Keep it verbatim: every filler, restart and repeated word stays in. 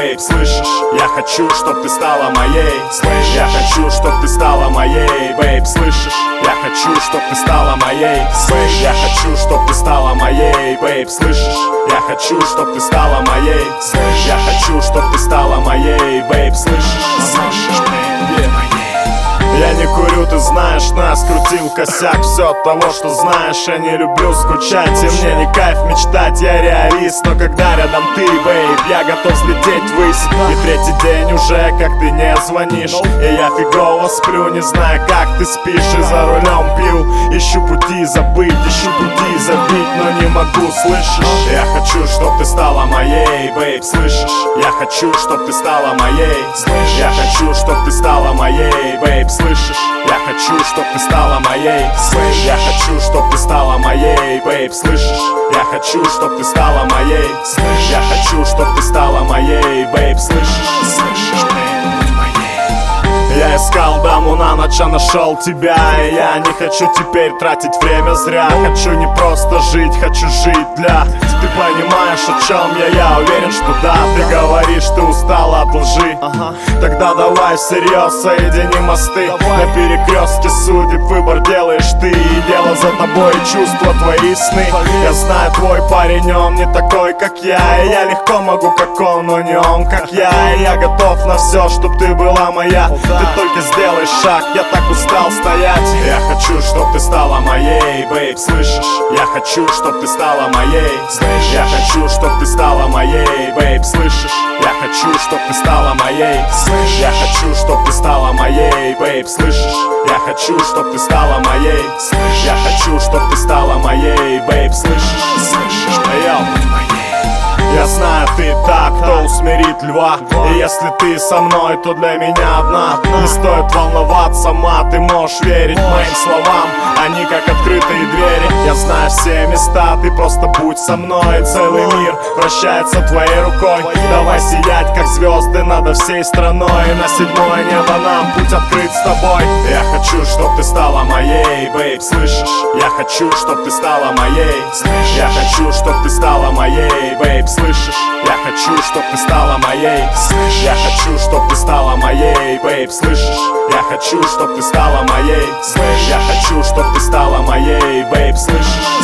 бейб, слышишь? Я хочу, чтоб ты стала моей, слышишь? Я хочу, чтоб ты стала моей, бейб, слышишь? Я хочу, чтоб ты стала моей, слышишь? Я хочу, чтоб ты стала моей, бейб, слышишь? Я хочу, чтоб ты стала моей, слышишь? Я хочу, чтоб ты стала моей, бейб, слышишь? Слышишь, бейб, я не курю, ты знаешь, нас крутил косяк. Все от того, что знаешь, я не люблю скучать. И мне не кайф мечтать, я реалист. Но когда рядом ты, бейб, я готов взлететь ввысь. И третий день уже, как ты не звонишь. И я фигово сплю, не знаю, как ты спишь. И за рулем пью, ищу пути забыть, ищу пути забить, но не могу, слышишь? Я хочу, чтоб ты стала моей, бейб, слышишь? Я хочу, чтоб ты стала моей, слышишь? Я хочу, чтоб ты стала моей, бейб, слышишь? Я хочу, чтоб ты стала моей, слышишь? Я хочу, чтоб ты стала моей, бейб, слышишь? Я хочу, чтоб ты стала моей, слышишь? Я хочу, чтоб ты стала моей, бейб, слышишь? Слышишь, бейб, будь моей. Я искал даму на ночь, а нашел тебя. И я не хочу теперь тратить время зря. Хочу не просто жить, хочу жить для. Ты понимаешь, о чем я? Я уверен, что да. Ты говоришь, ты устала от лжи. Тогда давай всерьез соедини мосты. На перекрестке судеб выбор делаешь ты. И дело за тобой, чувства твои сны. Я знаю, твой парень, он не такой, как я. И я легко могу, как он, но не он, как я. И я готов на все, чтоб ты была моя. Ты только сделай шаг, я так устал стоять. Я хочу, чтоб ты стала моей, бейб, слышишь? Я хочу, чтоб ты стала моей, слышишь? Я хочу, чтоб ты стала моей, бейб, слышишь? Я хочу, чтоб ты стала моей, слышишь? Я хочу, чтоб ты стала моей, бейб, слышишь? Я хочу, чтоб ты стала моей, слышишь? Я хочу, чтоб ты стала моей, бейб, слышишь? Слышишь, я знаю, ты та, кто усмирит льва. И если ты со мной, то для меня одна. Не стоит волноваться, ма, ты можешь верить моим словам. Они как открытые двери. Я знаю все места, ты просто будь со мной. Целый мир вращается твоей рукой. Давай сиять, как звезды над всей страной. И на седьмое небо нам путь открыт с тобой. Я хочу, чтоб ты стала моей, бейб, слышишь? Я хочу, чтоб ты стала моей, слышишь? Я хочу, чтоб ты стала моей, бейб, слышишь? Я хочу, чтоб ты стала моей, слышишь? Я хочу, чтоб ты стала моей, бейб, слышишь? Я хочу, чтоб ты стала моей, слышишь? Я хочу, чтоб ты стала моей, бейб, слышишь?